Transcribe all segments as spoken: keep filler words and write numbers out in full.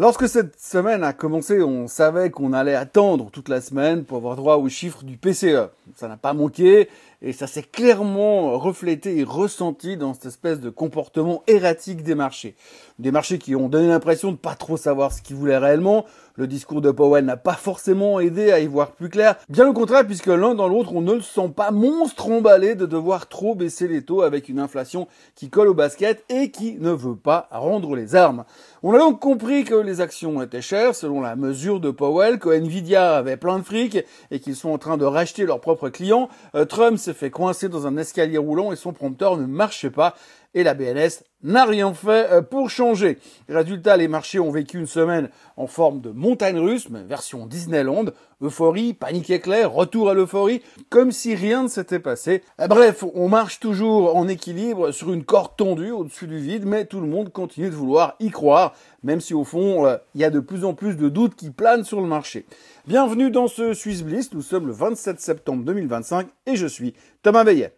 Lorsque cette semaine a commencé, on savait qu'on allait attendre toute la semaine pour avoir droit aux chiffres du P C E. Ça n'a pas manqué et ça s'est clairement reflété et ressenti dans cette espèce de comportement erratique des marchés. Des marchés qui ont donné l'impression de pas trop savoir ce qu'ils voulaient réellement. Le discours de Powell n'a pas forcément aidé à y voir plus clair. Bien au contraire, puisque l'un dans l'autre, on ne le sent pas monstre emballé de devoir trop baisser les taux avec une inflation qui colle au basket et qui ne veut pas rendre les armes. On a donc compris que les actions étaient chères selon la mesure de Powell, que Nvidia avait plein de fric et qu'ils sont en train de racheter leurs propres clients. Euh, Trump s'est fait coincer dans un escalier roulant et son prompteur ne marchait pas. Et la B N S n'a rien fait pour changer. Résultat, les marchés ont vécu une semaine en forme de montagne russe, mais version Disneyland. Euphorie, panique éclair, retour à l'euphorie, comme si rien ne s'était passé. Bref, on marche toujours en équilibre sur une corde tendue au-dessus du vide, mais tout le monde continue de vouloir y croire, même si au fond, il euh, y a de plus en plus de doutes qui planent sur le marché. Bienvenue dans ce Swiss Bliss, nous sommes le vingt-sept septembre deux mille vingt-cinq et je suis Thomas Veillet.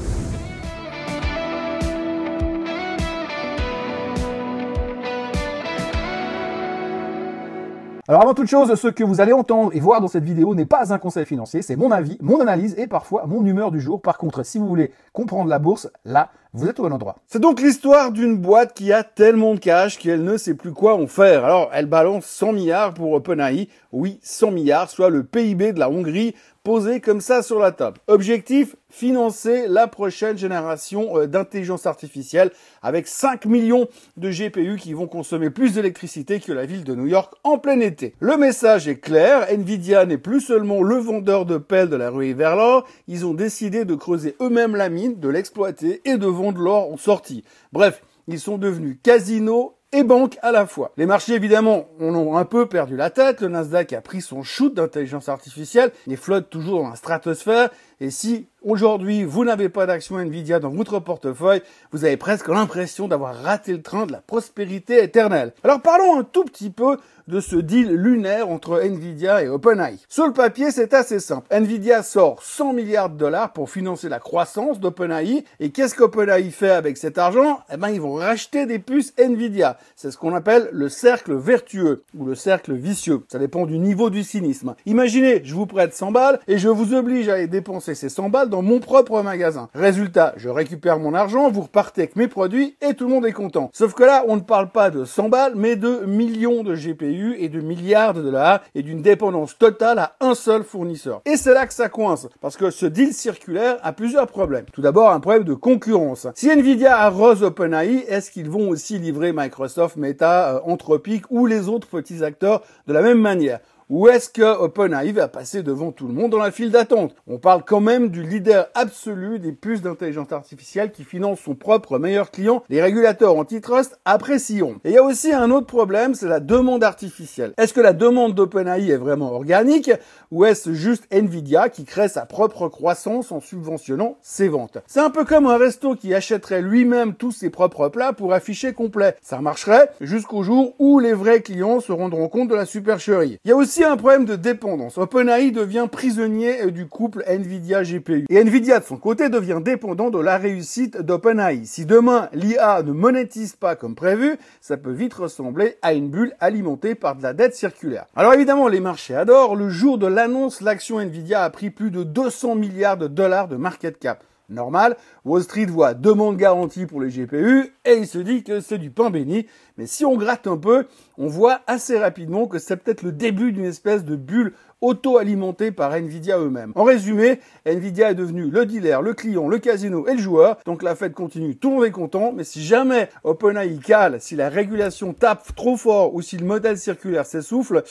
Alors avant toute chose, ce que vous allez entendre et voir dans cette vidéo n'est pas un conseil financier, c'est mon avis, mon analyse et parfois mon humeur du jour. Par contre, si vous voulez comprendre la bourse, là, vous êtes au bon endroit. C'est donc l'histoire d'une boîte qui a tellement de cash qu'elle ne sait plus quoi en faire. Alors, elle balance cent milliards pour OpenAI. Oui, cent milliards, soit le P I B de la Hongrie, posé comme ça sur la table. Objectif, financer la prochaine génération d'intelligence artificielle avec cinq millions de G P U qui vont consommer plus d'électricité que la ville de New York en plein été. Le message est clair, Nvidia n'est plus seulement le vendeur de pelles de la ruée vers l'or, ils ont décidé de creuser eux-mêmes la mine, de l'exploiter et de vendre l'or en sortie. Bref, ils sont devenus casino et banque à la fois. Les marchés, évidemment, en ont un peu perdu la tête. Le Nasdaq a pris son shoot d'intelligence artificielle et flotte toujours dans la stratosphère. Et si aujourd'hui, vous n'avez pas d'action Nvidia dans votre portefeuille, vous avez presque l'impression d'avoir raté le train de la prospérité éternelle. Alors parlons un tout petit peu de ce deal lunaire entre Nvidia et OpenAI. Sur le papier, c'est assez simple. Nvidia sort cent milliards de dollars pour financer la croissance d'OpenAI. Et qu'est-ce qu'OpenAI fait avec cet argent? Eh ben, ils vont racheter des puces Nvidia. C'est ce qu'on appelle le cercle vertueux ou le cercle vicieux. Ça dépend du niveau du cynisme. Imaginez, je vous prête cent balles et je vous oblige à aller dépenser ces cent balles dans mon propre magasin. Résultat, je récupère mon argent, vous repartez avec mes produits et tout le monde est content. Sauf que là, on ne parle pas de cent balles, mais de millions de G P U et de milliards de dollars et d'une dépendance totale à un seul fournisseur. Et c'est là que ça coince, parce que ce deal circulaire a plusieurs problèmes. Tout d'abord, un problème de concurrence. Si Nvidia arrose OpenAI, est-ce qu'ils vont aussi livrer Microsoft, Meta, euh, Anthropic ou les autres petits acteurs de la même manière? Ou est-ce que OpenAI va passer devant tout le monde dans la file d'attente? On parle quand même du leader absolu des puces d'intelligence artificielle qui finance son propre meilleur client. Les régulateurs antitrust apprécieront. Et il y a aussi un autre problème, c'est la demande artificielle. Est-ce que la demande d'OpenAI est vraiment organique ou est-ce juste Nvidia qui crée sa propre croissance en subventionnant ses ventes? C'est un peu comme un resto qui achèterait lui-même tous ses propres plats pour afficher complet. Ça marcherait jusqu'au jour où les vrais clients se rendront compte de la supercherie. Il y a aussi un problème de dépendance. OpenAI devient prisonnier du couple Nvidia-G P U. Et Nvidia, de son côté, devient dépendant de la réussite d'OpenAI. Si demain, l'I A ne monétise pas comme prévu, ça peut vite ressembler à une bulle alimentée par de la dette circulaire. Alors évidemment, les marchés adorent. Le jour de l'annonce, l'action Nvidia a pris plus de deux cents milliards de dollars de market cap. Normal, Wall Street voit demande garantie pour les G P U et il se dit que c'est du pain béni. Mais si on gratte un peu, on voit assez rapidement que c'est peut-être le début d'une espèce de bulle auto-alimentée par Nvidia eux-mêmes. En résumé, Nvidia est devenu le dealer, le client, le casino et le joueur. Donc la fête continue, tout le monde est content. Mais si jamais OpenAI cale, si la régulation tape trop fort ou si le modèle circulaire s'essouffle,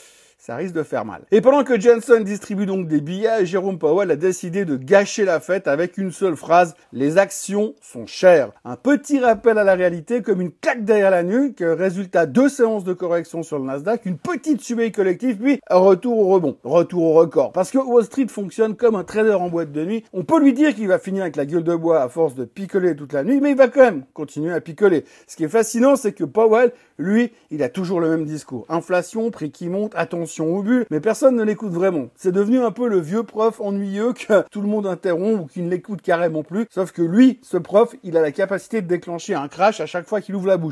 ça risque de faire mal. Et pendant que Johnson distribue donc des billets, Jérôme Powell a décidé de gâcher la fête avec une seule phrase: les actions sont chères. Un petit rappel à la réalité comme une claque derrière la nuque, résultat deux séances de correction sur le Nasdaq, une petite subie collective, puis un retour au rebond, retour au record. Parce que Wall Street fonctionne comme un trader en boîte de nuit. On peut lui dire qu'il va finir avec la gueule de bois à force de picoler toute la nuit, mais il va quand même continuer à picoler. Ce qui est fascinant, c'est que Powell, lui, il a toujours le même discours. Inflation, prix qui monte, attention au but, mais personne ne l'écoute vraiment. C'est devenu un peu le vieux prof ennuyeux que tout le monde interrompt ou qui ne l'écoute carrément plus. Sauf que lui, ce prof, il a la capacité de déclencher un crash à chaque fois qu'il ouvre la bouche.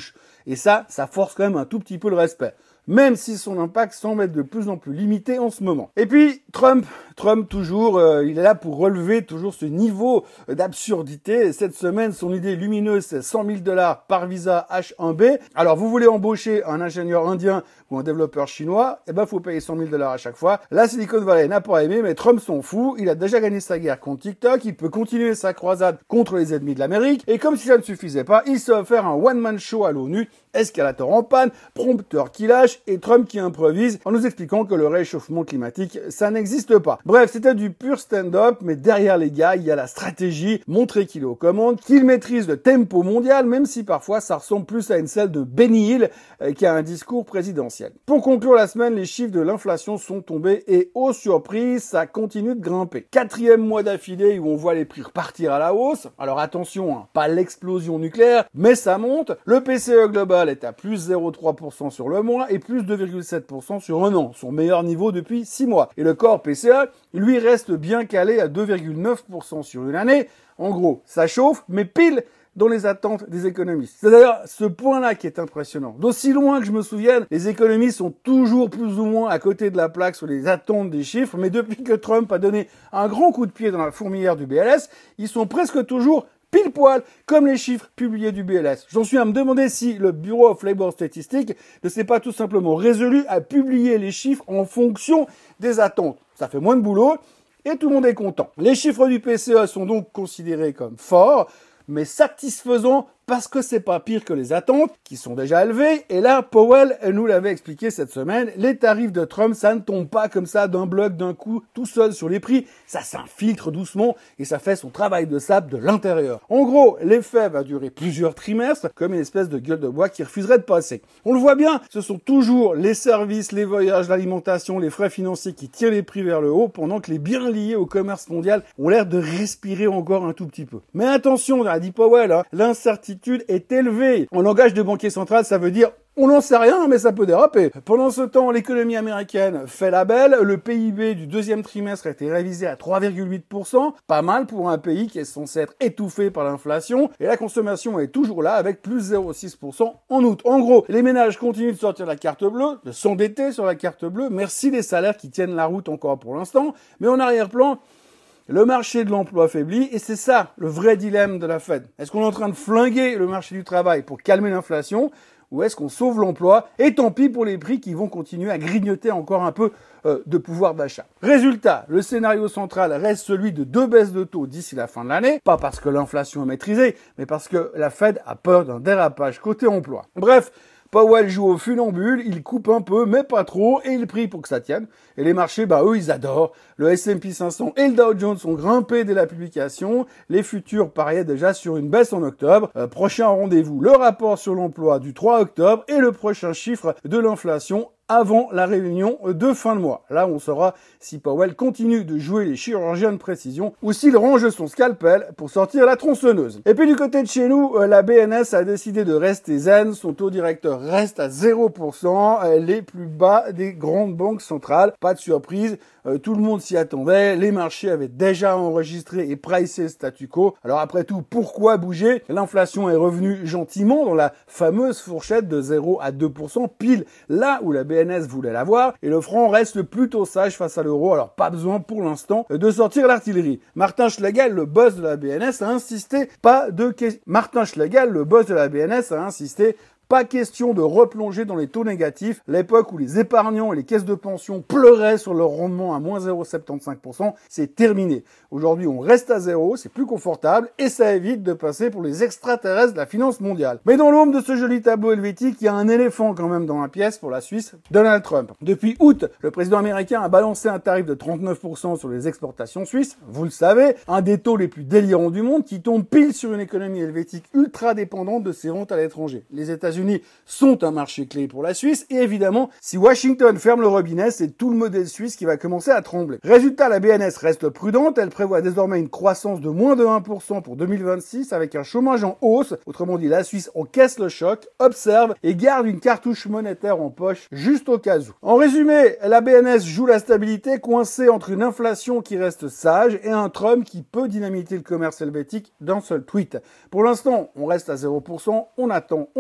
Et ça, ça force quand même un tout petit peu le respect. Même si son impact semble être de plus en plus limité en ce moment. Et puis, Trump, Trump toujours, euh, il est là pour relever toujours ce niveau d'absurdité. Cette semaine, son idée lumineuse, c'est cent mille dollars par visa H un B. Alors, vous voulez embaucher un ingénieur indien ou un développeur chinois, eh ben, faut payer cent mille dollars à chaque fois. La Silicon Valley n'a pas aimé, mais Trump s'en fout. Il a déjà gagné sa guerre contre TikTok. Il peut continuer sa croisade contre les ennemis de l'Amérique. Et comme si ça ne suffisait pas, il s'est offert un one-man show à l'ONU. Escalator en panne, prompteur qui lâche et Trump qui improvise en nous expliquant que le réchauffement climatique, ça n'existe pas. Bref, c'était du pur stand-up, mais derrière les gars, il y a la stratégie, montrer qu'il est aux commandes, qu'il maîtrise le tempo mondial, même si parfois ça ressemble plus à une celle de Benny Hill euh, qu'à un discours présidentiel. Pour conclure la semaine, les chiffres de l'inflation sont tombés et, aux surprises, ça continue de grimper. Quatrième mois d'affilée où on voit les prix repartir à la hausse. Alors attention, hein, pas l'explosion nucléaire, mais ça monte. Le P C E global est à plus zéro virgule trois pour cent sur le mois et plus deux virgule sept pour cent sur un an, son meilleur niveau depuis six mois. Et le corps P C E, lui, reste bien calé à deux virgule neuf pour cent sur une année. En gros, ça chauffe, mais pile dans les attentes des économistes. C'est d'ailleurs ce point-là qui est impressionnant. D'aussi loin que je me souvienne, les économistes sont toujours plus ou moins à côté de la plaque sur les attentes des chiffres, mais depuis que Trump a donné un grand coup de pied dans la fourmilière du B L S, ils sont presque toujours pile poil, comme les chiffres publiés du B L S. J'en suis à me demander si le Bureau of Labor Statistics ne s'est pas tout simplement résolu à publier les chiffres en fonction des attentes. Ça fait moins de boulot et tout le monde est content. Les chiffres du P C E sont donc considérés comme forts, mais satisfaisants parce que c'est pas pire que les attentes, qui sont déjà élevées. Et là, Powell nous l'avait expliqué cette semaine, les tarifs de Trump, ça ne tombe pas comme ça d'un bloc d'un coup, tout seul sur les prix. Ça s'infiltre doucement et ça fait son travail de sable de l'intérieur. En gros, l'effet va durer plusieurs trimestres, comme une espèce de gueule de bois qui refuserait de passer. On le voit bien, ce sont toujours les services, les voyages, l'alimentation, les frais financiers qui tirent les prix vers le haut, pendant que les biens liés au commerce mondial ont l'air de respirer encore un tout petit peu. Mais attention, a dit Powell, hein, l'incertitude est élevée. En langage de banquier central, ça veut dire on n'en sait rien, mais ça peut déraper. Pendant ce temps, l'économie américaine fait la belle. Le P I B du deuxième trimestre a été révisé à trois virgule huit pour cent. Pas mal pour un pays qui est censé être étouffé par l'inflation. Et la consommation est toujours là avec plus zéro virgule six pour cent en août. En gros, les ménages continuent de sortir la carte bleue, de s'endetter sur la carte bleue. Merci les salaires qui tiennent la route encore pour l'instant. Mais en arrière-plan, le marché de l'emploi faiblit et c'est ça le vrai dilemme de la Fed. Est-ce qu'on est en train de flinguer le marché du travail pour calmer l'inflation ou est-ce qu'on sauve l'emploi et tant pis pour les prix qui vont continuer à grignoter encore un peu euh, de pouvoir d'achat. Résultat, le scénario central reste celui de deux baisses de taux d'ici la fin de l'année, pas parce que l'inflation est maîtrisée, mais parce que la Fed a peur d'un dérapage côté emploi. Bref, Powell joue au funambule, il coupe un peu, mais pas trop, et il prie pour que ça tienne. Et les marchés, bah eux, ils adorent. Le S and P cinq cents et le Dow Jones ont grimpé dès la publication. Les futurs pariaient déjà sur une baisse en octobre. Euh, prochain rendez-vous, le rapport sur l'emploi du trois octobre et le prochain chiffre de l'inflation avant la réunion de fin de mois. Là, on saura si Powell continue de jouer les chirurgiens de précision ou s'il range son scalpel pour sortir la tronçonneuse. Et puis du côté de chez nous, la B N S a décidé de rester zen. Son taux directeur reste à zéro pour cent, les plus bas des grandes banques centrales. Pas de surprise, tout le monde s'y attendait. Les marchés avaient déjà enregistré et pricé le statu quo. Alors après tout, pourquoi bouger? L'inflation est revenue gentiment dans la fameuse fourchette de zéro à deux pour cent, pile là où la B N S voulait l'avoir, et le franc reste plutôt sage face à l'euro, alors pas besoin pour l'instant de sortir l'artillerie. Martin Schlegel, le boss de la B N S, a insisté, pas de question. Martin Schlegel, le boss de la B N S, a insisté, pas question de replonger dans les taux négatifs, l'époque où les épargnants et les caisses de pension pleuraient sur leur rendement à moins zéro virgule soixante-quinze pour cent, c'est terminé. Aujourd'hui, on reste à zéro, c'est plus confortable et ça évite de passer pour les extraterrestres de la finance mondiale. Mais dans l'ombre de ce joli tableau helvétique, il y a un éléphant quand même dans la pièce pour la Suisse, Donald Trump. Depuis août, le président américain a balancé un tarif de trente-neuf pour cent sur les exportations suisses, vous le savez, un des taux les plus délirants du monde qui tombe pile sur une économie helvétique ultra dépendante de ses ventes à l'étranger. Les États-Unis États-Unis sont un marché clé pour la Suisse et évidemment, si Washington ferme le robinet, c'est tout le modèle suisse qui va commencer à trembler. Résultat, la B N S reste prudente, elle prévoit désormais une croissance de moins de un pour cent pour deux mille vingt-six avec un chômage en hausse. Autrement dit, la Suisse encaisse le choc, observe et garde une cartouche monétaire en poche juste au cas où. En résumé, la B N S joue la stabilité coincée entre une inflation qui reste sage et un Trump qui peut dynamiter le commerce helvétique d'un seul tweet. Pour l'instant, on reste à zéro pour cent, on attend, on observe.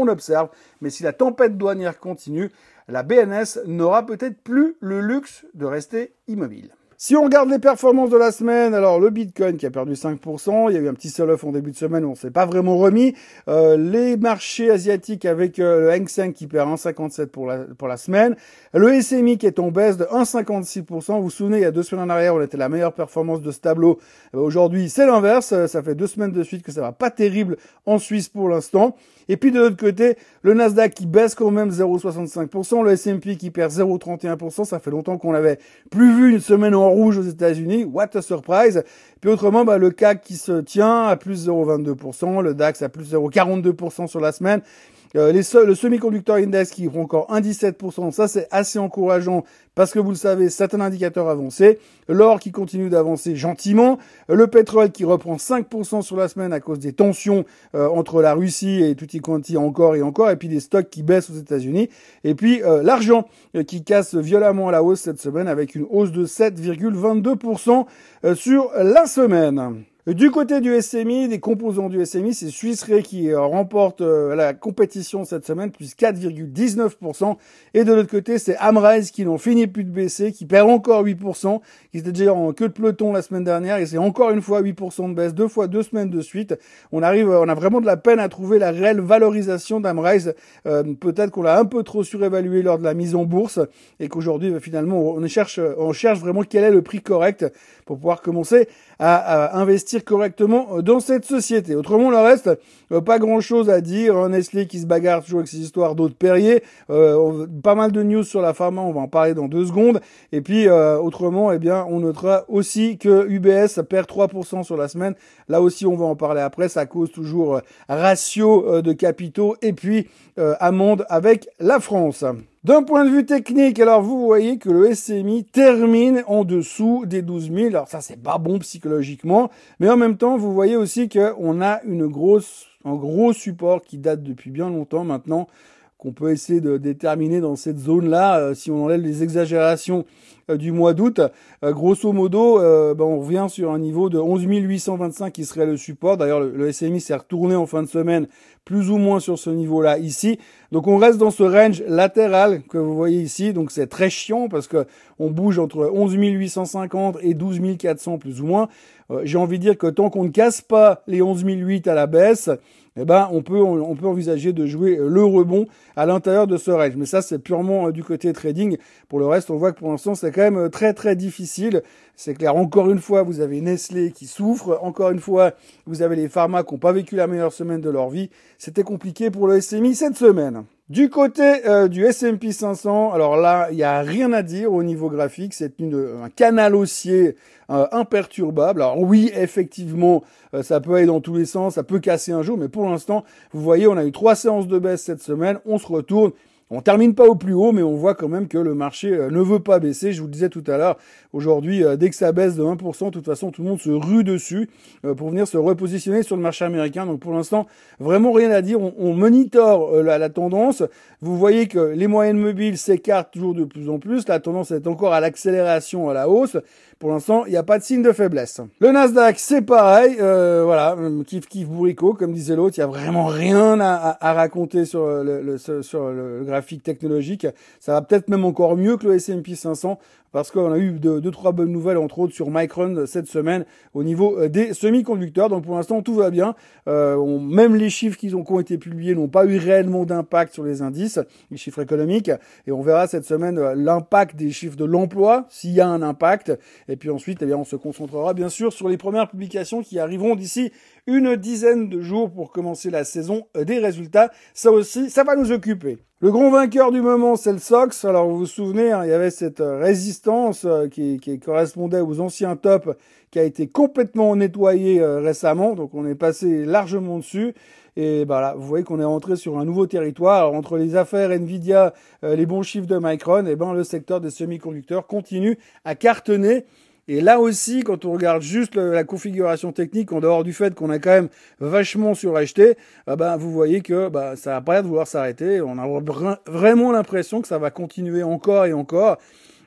réserve. Mais si la tempête douanière continue, la B N S n'aura peut-être plus le luxe de rester immobile. Si on regarde les performances de la semaine, alors le Bitcoin qui a perdu cinq pour cent, il y a eu un petit sell-off en début de semaine où on s'est pas vraiment remis. Euh, les marchés asiatiques avec euh, le Hang Seng qui perd un virgule cinquante-sept pour la, pour la semaine. Le S M I qui est en baisse de un virgule cinquante-six pour cent. Vous vous souvenez, il y a deux semaines en arrière, on était la meilleure performance de ce tableau. Euh, Aujourd'hui, c'est l'inverse. Ça fait deux semaines de suite que ça va pas terrible en Suisse pour l'instant. Et puis de l'autre côté, le Nasdaq qui baisse quand même zéro virgule soixante-cinq pour cent, le S and P qui perd zéro virgule trente et un pour cent, ça fait longtemps qu'on n'avait plus vu une semaine en rouge aux États-Unis, what a surprise. Puis autrement, bah, le C A C qui se tient à plus zéro virgule vingt-deux pour cent, le DAX à plus zéro virgule quarante-deux pour cent sur la semaine. Euh, les le semi-conducteur index qui prend encore un virgule dix-sept pour cent, ça c'est assez encourageant parce que vous le savez, c'est un indicateur avancé. L'or qui continue d'avancer gentiment. Le pétrole qui reprend cinq pour cent sur la semaine à cause des tensions euh, entre la Russie et tutti quanti encore et encore. Et puis des stocks qui baissent aux États-Unis. Et puis euh, l'argent euh, qui casse violemment à la hausse cette semaine avec une hausse de sept virgule vingt-deux pour cent euh, sur la semaine. Du côté du S M I, des composants du S M I, c'est Swiss Re qui euh, remporte euh, la compétition cette semaine, plus quatre virgule dix-neuf pour cent. Et de l'autre côté, c'est Amrise qui n'en finit plus de baisser, qui perd encore huit pour cent, qui était déjà en queue de peloton la semaine dernière, et c'est encore une fois huit pour cent de baisse, deux fois deux semaines de suite. On arrive, on a vraiment de la peine à trouver la réelle valorisation d'Amrise. Euh, peut-être qu'on l'a un peu trop surévalué lors de la mise en bourse, et qu'aujourd'hui, finalement, on cherche, on cherche vraiment quel est le prix correct pour pouvoir commencer à, à investir correctement dans cette société. Autrement, le reste, euh, pas grand-chose à dire. Hein, Nestlé qui se bagarre toujours avec ses histoires d'eau de Perrier. Euh, pas mal de news sur la pharma, on va en parler dans deux secondes. Et puis, euh, autrement, eh bien, on notera aussi que U B S perd trois pour cent sur la semaine. Là aussi, on va en parler après. Ça cause toujours euh, ratio euh, de capitaux et puis euh, amende avec la France. D'un point de vue technique, alors vous voyez que le S M I termine en dessous des douze mille. Alors ça, c'est pas bon psychologiquement, mais en même temps, vous voyez aussi qu'on a une grosse, un gros support qui date depuis bien longtemps maintenant, qu'on peut essayer de déterminer dans cette zone-là, euh, si on enlève les exagérations euh, du mois d'août. Euh, grosso modo, euh, ben, on revient sur un niveau de onze mille huit cent vingt-cinq qui serait le support. D'ailleurs, le, le S M I s'est retourné en fin de semaine, plus ou moins sur ce niveau-là ici. Donc on reste dans ce range latéral que vous voyez ici. Donc c'est très chiant parce que on bouge entre onze mille huit cent cinquante et douze mille quatre cents plus ou moins. Euh, j'ai envie de dire que tant qu'on ne casse pas les onze mille huit à la baisse, eh ben, on peut, on, on peut envisager de jouer le rebond à l'intérieur de ce range. Mais ça, c'est purement euh, du côté trading. Pour le reste, on voit que pour l'instant, c'est quand même euh, très, très difficile. C'est clair. Encore une fois, vous avez Nestlé qui souffre. Encore une fois, vous avez les pharma qui n'ont pas vécu la meilleure semaine de leur vie. C'était compliqué pour le S M I cette semaine. Du côté euh, du S and P cinq cents, alors là, il y a rien à dire au niveau graphique. C'est une, un canal haussier euh, imperturbable. Alors oui, effectivement, euh, ça peut aller dans tous les sens, ça peut casser un jour, mais pour l'instant, vous voyez, on a eu trois séances de baisse cette semaine. On se retourne. On termine pas au plus haut, mais on voit quand même que le marché euh, ne veut pas baisser. Je vous le disais tout à l'heure, aujourd'hui, euh, dès que ça baisse de un pour cent, de toute façon, tout le monde se rue dessus euh, pour venir se repositionner sur le marché américain. Donc pour l'instant, vraiment rien à dire. On, on monitore euh, la, la tendance. Vous voyez que les moyennes mobiles s'écartent toujours de plus en plus. La tendance est encore à l'accélération, à la hausse. Pour l'instant, il n'y a pas de signe de faiblesse. Le Nasdaq, c'est pareil. Euh, voilà, kiff kiff bourricot, comme disait l'autre. Il y a vraiment rien à, à, à raconter sur le, le, sur le graphique technologique. Ça va peut-être même encore mieux que le S and P cinq cents parce qu'on a eu deux, deux, trois bonnes nouvelles, entre autres sur Micron cette semaine au niveau des semi-conducteurs. Donc pour l'instant, tout va bien. Euh, on, même les chiffres qui ont, qui ont été publiés n'ont pas eu réellement d'impact sur les indices, les chiffres économiques. Et on verra cette semaine l'impact des chiffres de l'emploi, s'il y a un impact. Et puis ensuite, eh bien, on se concentrera bien sûr sur les premières publications qui arriveront d'ici une dizaine de jours pour commencer la saison des résultats. Ça aussi, ça va nous occuper. Le grand vainqueur du moment, c'est le S O X. Alors, vous vous souvenez, hein, il y avait cette résistance euh, qui, qui correspondait aux anciens tops qui a été complètement nettoyée euh, récemment. Donc, on est passé largement dessus. Et bah là, vous voyez qu'on est rentré sur un nouveau territoire. Alors, entre les affaires Nvidia, euh, les bons chiffres de Micron, et ben le secteur des semi-conducteurs continue à cartonner. Et là aussi, quand on regarde juste le, la configuration technique, en dehors du fait qu'on a quand même vachement suracheté, bah, bah, vous voyez que bah, ça n'a pas l'air de vouloir s'arrêter. On a vraiment l'impression que ça va continuer encore et encore.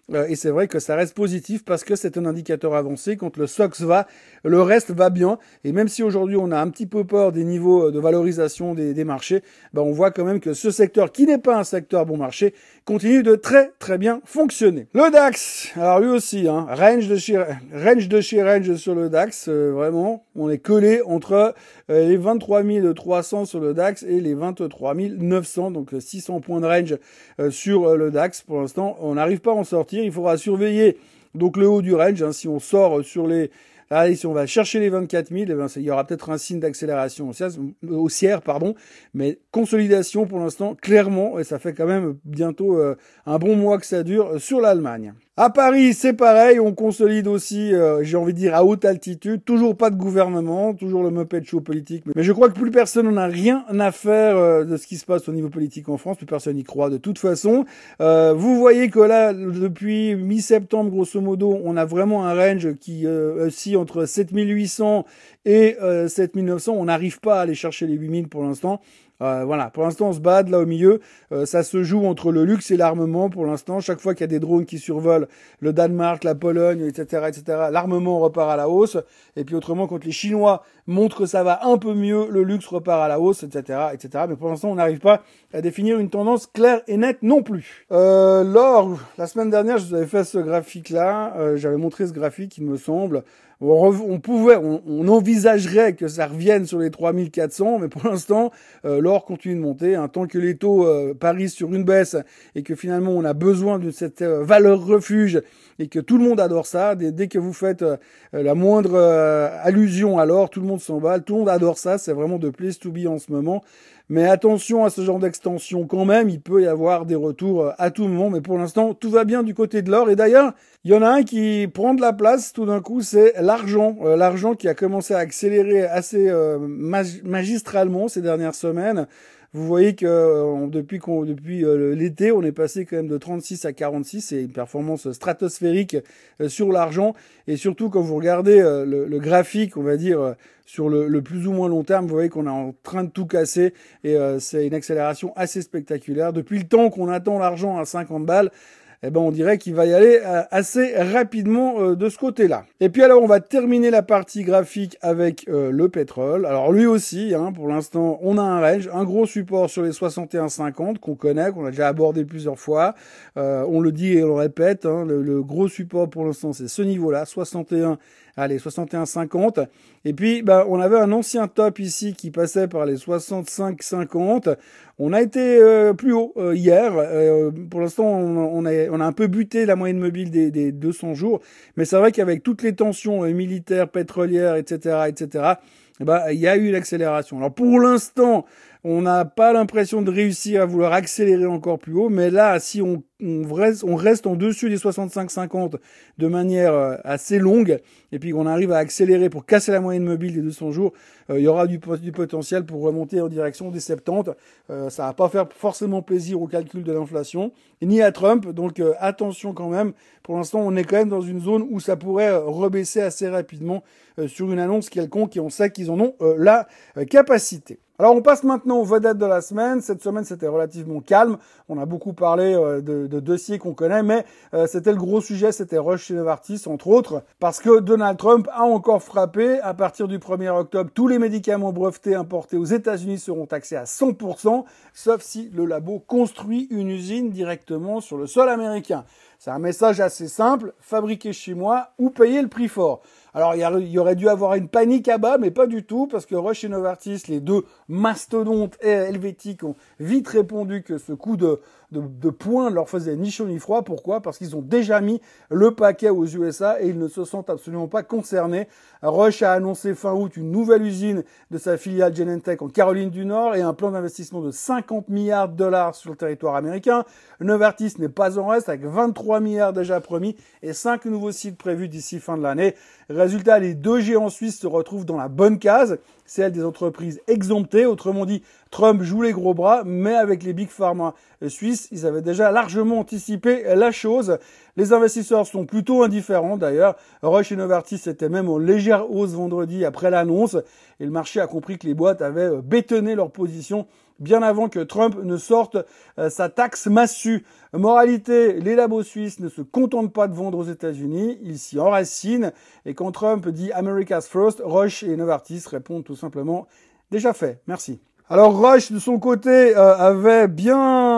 Euh, et c'est vrai que ça reste positif parce que c'est un indicateur avancé. Quand le S O X va, le reste va bien. Et même si aujourd'hui on a un petit peu peur des niveaux de valorisation des, des marchés, ben on voit quand même que ce secteur, qui n'est pas un secteur bon marché, continue de très très bien fonctionner. Le DAX, alors lui aussi, hein, range de chez range de chez range sur le DAX, euh, vraiment, on est collé entre euh, les vingt-trois mille trois cents sur le DAX et les vingt-trois mille neuf cents, donc six cents points de range euh, sur euh, le DAX. Pour l'instant, on n'arrive pas à en sortir. Il faudra surveiller donc le haut du range. Hein, si on sort sur les, allez, si on va chercher les vingt-quatre mille, eh ben, il y aura peut-être un signe d'accélération haussière, pardon. Mais consolidation pour l'instant, clairement, et ça fait quand même bientôt euh, un bon mois que ça dure euh, sur l'Allemagne. À Paris, c'est pareil, on consolide aussi, euh, j'ai envie de dire, à haute altitude. Toujours pas de gouvernement, toujours le Muppet Show politique. Mais je crois que plus personne n'en a rien à faire euh, de ce qui se passe au niveau politique en France. Plus personne n'y croit de toute façon. Euh, vous voyez que là, depuis mi-septembre, grosso modo, on a vraiment un range qui euh, oscille entre sept mille huit cents et euh, sept mille neuf cents. On n'arrive pas à aller chercher les huit mille pour l'instant. Euh, voilà, pour l'instant on se bat là au milieu, euh, ça se joue entre le luxe et l'armement pour l'instant. Chaque fois qu'il y a des drones qui survolent le Danemark, la Pologne, et cetera, et cetera, l'armement repart à la hausse. Et puis autrement, quand les Chinois montrent que ça va un peu mieux, le luxe repart à la hausse, et cetera, et cetera. Mais pour l'instant, on n'arrive pas à définir une tendance claire et nette non plus. Euh, l'or, la semaine dernière, je vous avais fait ce graphique-là, euh, j'avais montré ce graphique, il me semble. On, on pouvait, on, on envisagerait que ça revienne sur les trois mille quatre cents, mais pour l'instant, euh, l'or continue de monter. Hein, tant que les taux euh, parient sur une baisse et que finalement on a besoin de cette euh, valeur refuge et que tout le monde adore ça, dès, dès que vous faites euh, la moindre euh, allusion à l'or, tout le monde s'emballe, tout le monde adore ça. C'est vraiment de place to be en ce moment. Mais attention à ce genre d'extension quand même, il peut y avoir des retours à tout moment, mais pour l'instant, tout va bien du côté de l'or. Et d'ailleurs, il y en a un qui prend de la place tout d'un coup, c'est l'argent. Euh, l'argent qui a commencé à accélérer assez euh, mag- magistralement ces dernières semaines. Vous voyez que euh, depuis qu'on depuis euh, l'été, on est passé quand même de trente-six à quarante-six, c'est une performance stratosphérique euh, sur l'argent. Et surtout quand vous regardez euh, le, le graphique, on va dire euh, sur le, le plus ou moins long terme, vous voyez qu'on est en train de tout casser et euh, c'est une accélération assez spectaculaire. Depuis le temps qu'on attend l'argent à cinquante balles, eh ben on dirait qu'il va y aller euh, assez rapidement euh, de ce côté-là. Et puis alors on va terminer la partie graphique avec euh, le pétrole. Alors lui aussi, hein, pour l'instant, on a un range, un gros support sur les soixante et un cinquante qu'on connaît, qu'on a déjà abordé plusieurs fois. Euh, on le dit et on le répète, hein, le, le gros support pour l'instant c'est ce niveau-là, soixante et un. Allez, soixante et un cinquante. Et puis, bah, on avait un ancien top ici qui passait par les soixante-cinq cinquante. On a été euh, plus haut euh, hier. Euh, pour l'instant, on, on, a, on a un peu buté la moyenne mobile des, des deux cents jours. Mais c'est vrai qu'avec toutes les tensions euh, militaires, pétrolières, et cetera, et cetera, bah, il y a eu une accélération. Alors pour l'instant, on n'a pas l'impression de réussir à vouloir accélérer encore plus haut, mais là, si on, on, reste, on reste en dessus des soixante-cinq cinquante de manière assez longue, et puis qu'on arrive à accélérer pour casser la moyenne mobile des deux cents jours, euh, il y aura du, du potentiel pour remonter en direction des soixante-dix. Euh, ça va pas faire forcément plaisir au calcul de l'inflation, ni à Trump, donc euh, attention quand même. Pour l'instant, on est quand même dans une zone où ça pourrait rebaisser assez rapidement euh, sur une annonce quelconque, et on sait qu'ils en ont euh, la euh, capacité. Alors on passe maintenant aux vedettes de la semaine. Cette semaine c'était relativement calme. On a beaucoup parlé euh, de, de dossiers qu'on connaît, mais euh, c'était le gros sujet, c'était Roche et Novartis entre autres, parce que Donald Trump a encore frappé. À partir du premier octobre, tous les médicaments brevetés importés aux États-Unis seront taxés à cent pour cent, sauf si le labo construit une usine directement sur le sol américain. C'est un message assez simple, fabriqué chez moi ou payer le prix fort. Alors il y, y aurait dû avoir une panique à bas, mais pas du tout, parce que Roche et Novartis, les deux mastodontes helvétiques, ont vite répondu que ce coup de, de, de poing leur faisait ni chaud ni froid. Pourquoi ? Parce qu'ils ont déjà mis le paquet aux U S A et ils ne se sentent absolument pas concernés. Roche a annoncé fin août une nouvelle usine de sa filiale Genentech en Caroline du Nord et un plan d'investissement de cinquante milliards de dollars sur le territoire américain. Novartis n'est pas en reste, avec vingt-trois milliards déjà promis et cinq nouveaux sites prévus d'ici fin de l'année. Résultat, les deux géants suisses se retrouvent dans la bonne case, celle des entreprises exemptées. Autrement dit, Trump joue les gros bras, mais avec les big pharma suisses, ils avaient déjà largement anticipé la chose. Les investisseurs sont plutôt indifférents d'ailleurs. Roche et Novartis étaient même en légère hausse vendredi après l'annonce, et le marché a compris que les boîtes avaient bétonné leur position bien avant que Trump ne sorte euh, sa taxe massue. Moralité, les labos suisses ne se contentent pas de vendre aux États-Unis, ils s'y enracinent. Et quand Trump dit America's First, Roche et Novartis répondent tout simplement « déjà fait, merci ». Alors Roche, de son côté, euh, avait bien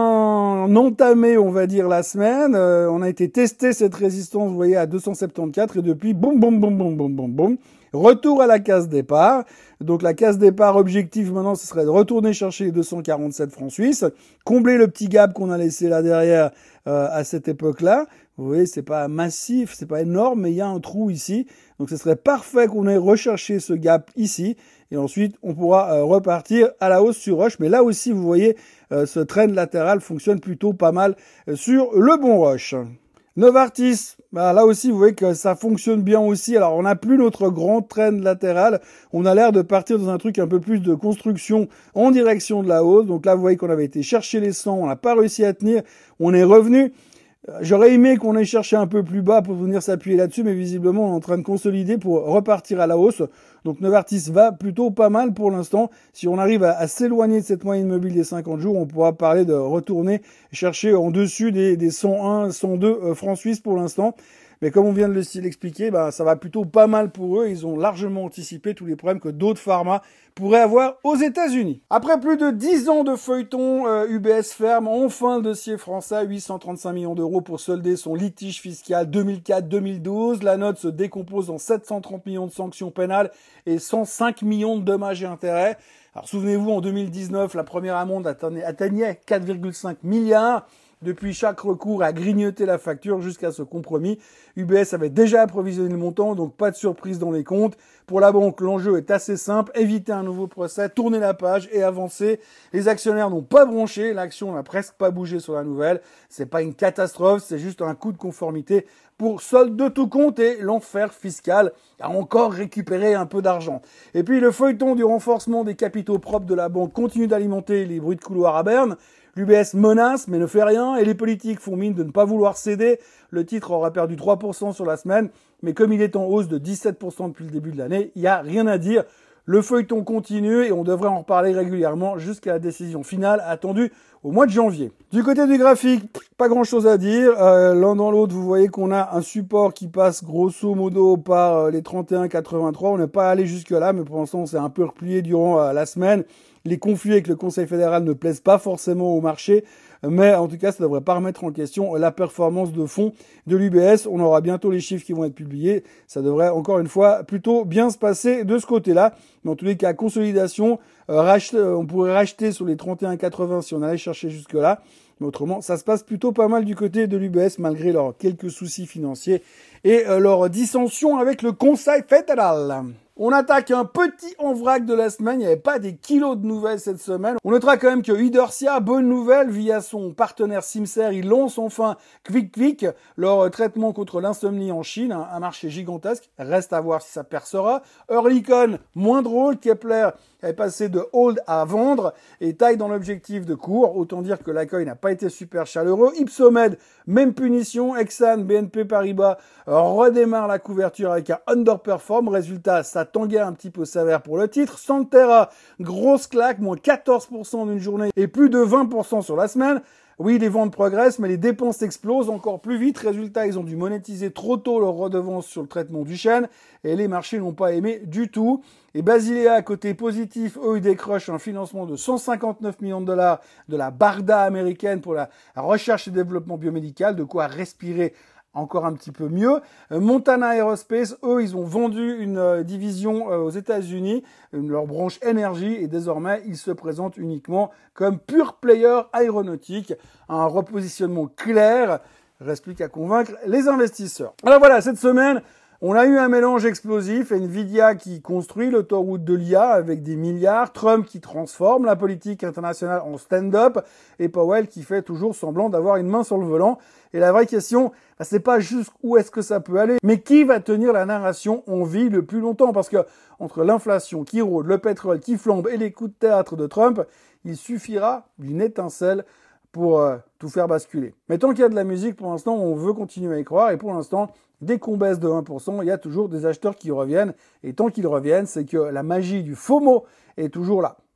entamé, on va dire, la semaine. Euh, on a été tester cette résistance, vous voyez, à deux cent soixante-quatorze et depuis, boum, boum, boum, boum, boum, boum, boum. Retour à la case départ. Donc la case départ objectif maintenant, ce serait de retourner chercher les deux cent quarante-sept francs suisses, combler le petit gap qu'on a laissé là derrière euh, à cette époque-là. Vous voyez, c'est pas massif, c'est pas énorme, mais il y a un trou ici. Donc ce serait parfait qu'on ait recherché ce gap ici. Et ensuite, on pourra euh, repartir à la hausse sur Roche. Mais là aussi, vous voyez, euh, ce trend latéral fonctionne plutôt pas mal euh, sur le bon Roche. Novartis, bah, là aussi, vous voyez que ça fonctionne bien aussi. Alors, on n'a plus notre grand trend latéral. On a l'air de partir dans un truc un peu plus de construction en direction de la hausse. Donc là, vous voyez qu'on avait été chercher les cent, on n'a pas réussi à tenir. On est revenu. J'aurais aimé qu'on ait cherché un peu plus bas pour venir s'appuyer là-dessus, mais visiblement, on est en train de consolider pour repartir à la hausse. Donc, Novartis va plutôt pas mal pour l'instant. Si on arrive à, à s'éloigner de cette moyenne mobile des cinquante jours, on pourra parler de retourner chercher en dessus des, des cent un, cent deux euh, francs suisses pour l'instant. Mais comme on vient de l'expliquer, bah, ça va plutôt pas mal pour eux. Ils ont largement anticipé tous les problèmes que d'autres pharma pourraient avoir aux États-Unis. Après plus de dix ans de feuilleton, euh, U B S ferme enfin le dossier français, huit cent trente-cinq millions d'euros pour solder son litige fiscal deux mille quatre deux mille douze. La note se décompose en sept cent trente millions de sanctions pénales et cent cinq millions de dommages et intérêts. Alors souvenez-vous, en deux mille dix-neuf, la première amende atteignait quatre virgule cinq milliards. Depuis, chaque recours a grignoté la facture jusqu'à ce compromis. U B S avait déjà approvisionné le montant, donc pas de surprise dans les comptes. Pour la banque, l'enjeu est assez simple, éviter un nouveau procès, tourner la page et avancer. Les actionnaires n'ont pas bronché, l'action n'a presque pas bougé sur la nouvelle. C'est pas une catastrophe, c'est juste un coup de conformité pour solde de tout compte et l'enfer fiscal a encore récupéré un peu d'argent. Et puis le feuilleton du renforcement des capitaux propres de la banque continue d'alimenter les bruits de couloir à Berne. L'U B S menace mais ne fait rien et les politiques font mine de ne pas vouloir céder. Le titre aura perdu trois pour cent sur la semaine, mais comme il est en hausse de dix-sept pour cent depuis le début de l'année, il n'y a rien à dire. Le feuilleton continue et on devrait en reparler régulièrement jusqu'à la décision finale attendue au mois de janvier. Du côté du graphique, pas grand chose à dire. Euh, l'un dans l'autre, vous voyez qu'on a un support qui passe grosso modo par euh, les trente et un virgule quatre-vingt-trois. On n'est pas allé jusque là, mais pour l'instant, on s'est un peu replié durant euh, la semaine. Les conflits avec le Conseil fédéral ne plaisent pas forcément au marché, mais en tout cas, ça ne devrait pas remettre en question la performance de fond de l'U B S. On aura bientôt les chiffres qui vont être publiés. Ça devrait, encore une fois, plutôt bien se passer de ce côté-là. Mais en tous les cas, consolidation, euh, racheter, on pourrait racheter sur les trente et un virgule quatre-vingts si on allait chercher jusque-là. Mais autrement, ça se passe plutôt pas mal du côté de l'U B S, malgré leurs quelques soucis financiers et euh, leur dissension avec le Conseil fédéral. On attaque un petit en vrac de la semaine, il n'y avait pas des kilos de nouvelles cette semaine. On notera quand même que Idorsia, bonne nouvelle, via son partenaire Simcer, ils lancent enfin Quick Quick, leur traitement contre l'insomnie en Chine, un marché gigantesque, reste à voir si ça percera. Earlycon, moins drôle, Kepler est passé de hold à vendre et taille dans l'objectif de cours, autant dire que l'accueil n'a pas été super chaleureux. Ipsomed, même punition, Exxon, B N P Paribas redémarre la couverture avec un underperform, résultat, ça tanguait un petit peu sévère pour le titre. Santerra, grosse claque, moins quatorze pour cent d'une journée et plus de vingt pour cent sur la semaine. Oui, les ventes progressent, mais les dépenses explosent encore plus vite. Résultat, ils ont dû monétiser trop tôt leur redevance sur le traitement du chêne et les marchés n'ont pas aimé du tout. Et Basilea, côté positif, eux, ils décrochent un financement de cent cinquante-neuf millions de dollars de la BARDA américaine pour la recherche et développement biomédical, de quoi respirer encore un petit peu mieux. Montana Aerospace, eux, ils ont vendu une euh, division euh, aux États-Unis, leur branche énergie, et désormais, ils se présentent uniquement comme pure player aéronautique. Un repositionnement clair, reste plus qu'à convaincre les investisseurs. Alors voilà, cette semaine, on a eu un mélange explosif, Nvidia qui construit l'autoroute de l'I A avec des milliards, Trump qui transforme la politique internationale en stand-up, et Powell qui fait toujours semblant d'avoir une main sur le volant. Et la vraie question, bah, c'est pas juste où est-ce que ça peut aller, mais qui va tenir la narration en vie le plus longtemps? Parce que entre l'inflation qui rôde, le pétrole qui flambe et les coups de théâtre de Trump, il suffira d'une étincelle pour euh, tout faire basculer. Mais tant qu'il y a de la musique, pour l'instant, on veut continuer à y croire. Et pour l'instant, dès qu'on baisse de un pour cent, il y a toujours des acheteurs qui reviennent. Et tant qu'ils reviennent, c'est que la magie du FOMO est toujours là.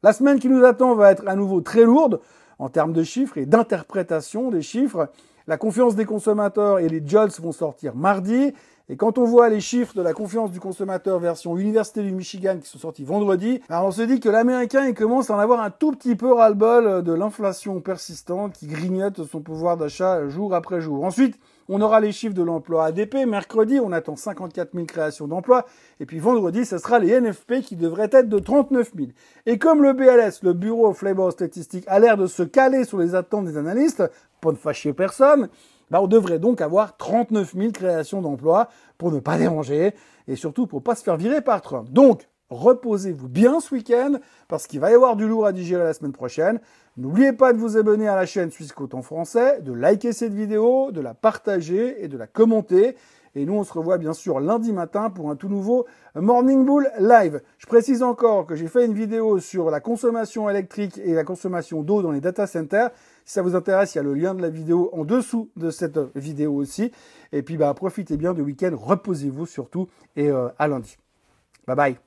La semaine qui nous attend va être à nouveau très lourde en termes de chiffres et d'interprétation des chiffres. La confiance des consommateurs et les J O L T S vont sortir mardi. Et quand on voit les chiffres de la confiance du consommateur version Université du Michigan qui sont sortis vendredi, alors on se dit que l'Américain il commence à en avoir un tout petit peu ras-le-bol de l'inflation persistante qui grignote son pouvoir d'achat jour après jour. Ensuite, on aura les chiffres de l'emploi A D P. Mercredi, on attend cinquante-quatre mille créations d'emplois. Et puis vendredi, ce sera les N F P qui devraient être de trente-neuf mille. Et comme le B L S, le Bureau of Labor Statistics, a l'air de se caler sur les attentes des analystes, pour ne fâcher personne, bah on devrait donc avoir trente-neuf mille créations d'emplois pour ne pas déranger et surtout pour pas se faire virer par Trump. Donc, reposez-vous bien ce week-end parce qu'il va y avoir du lourd à digérer la semaine prochaine. N'oubliez pas de vous abonner à la chaîne Swissquote en français, de liker cette vidéo, de la partager et de la commenter. Et nous, on se revoit bien sûr lundi matin pour un tout nouveau Morning Bull Live. Je précise encore que j'ai fait une vidéo sur la consommation électrique et la consommation d'eau dans les data centers. Si ça vous intéresse, il y a le lien de la vidéo en dessous de cette vidéo aussi. Et puis, bah, profitez bien du week-end, reposez-vous surtout et euh, à lundi. Bye bye.